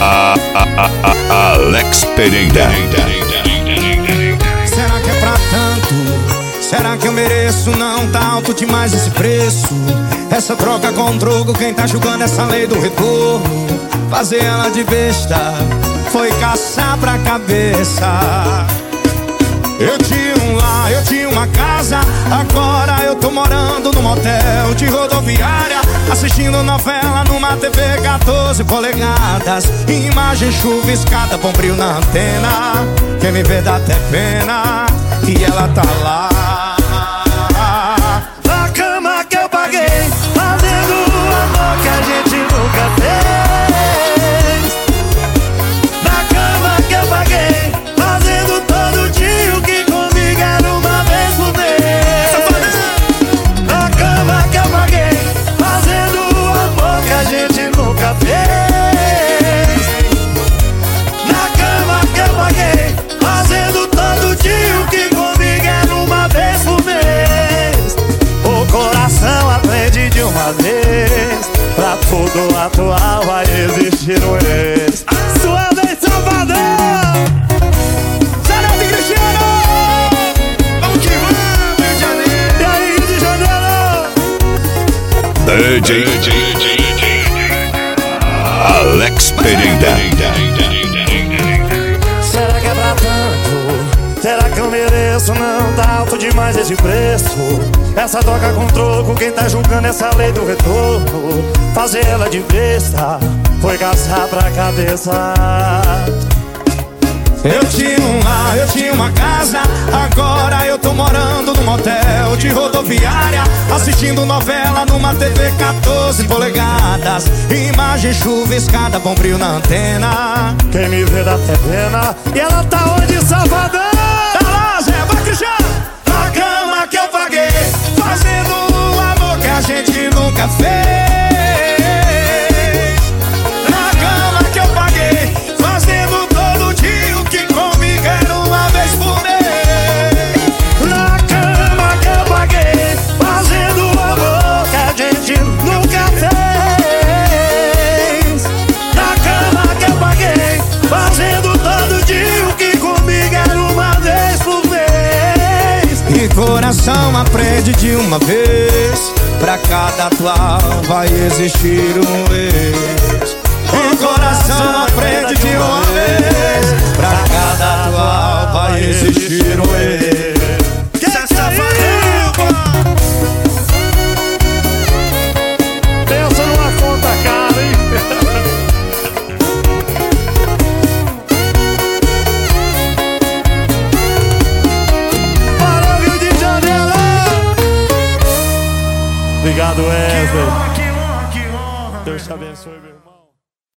Alex Pereira. Será que é pra tanto? Será que eu mereço? Não tá alto demais esse preço. Essa troca com drogo, quem tá julgando essa lei do retorno? Fazer ela de besta foi caçar pra cabeça. Eu tinha um lar, eu tinha uma casa, agora eu tô morando num motel de rodoviária, assistindo novela numa TV 14 polegadas. Imagem chuviscada, bom brilho na antena. Quem me vê dá até pena, e ela tá lá na cama que eu paguei, fazendo o amor que a gente nunca fez. Na cama que eu paguei, fazendo todo dia o que comigo era uma vez por mês. Na cama que eu paguei, fazendo o amor que a gente nunca fez. Na cama que eu paguei, fazendo todo dia o que comigo era uma vez por mês. O coração aprende de uma vez, pra tudo atual vai existir um ex. Sua vez, Salvador! Sarete e Cristiano! Vamos que vamos, Rio de Janeiro! E aí, Rio de Janeiro? DJ Alex Pereira. Será que é pra tanto? Será que eu mereço? Não tá alto demais esse preço. Essa troca com troco, quem tá julgando essa lei do retorno? Fazer ela de besta foi caçar pra cabeça. Eu tinha um lar, eu tinha uma casa, agora eu tô morando num motel de rodoviária, assistindo novela numa TV 14 polegadas. Imagem chuviscada, bom brilho na antena. Quem me vê dá até pena, e ela tá onde, Salvador? Tá lá, Zé, vai, Cristiano! Na cama que eu paguei, fazendo o amor que a gente nunca fez. Na cama que eu paguei, fazendo todo dia o que comigo era uma vez por mês. Na cama que eu paguei, fazendo o amor que a gente nunca fez. Na cama que eu paguei, fazendo todo dia o que comigo era uma vez por mês. E coração aprende de uma vez, pra cada atual vai existir um ex. O coração aprende de uma vez, pra cada atual vai existir um ex. Que safadinho, pensa numa conta cara, hein? Para Rio de Janeiro! Obrigado, Wesley. Deus te abençoe.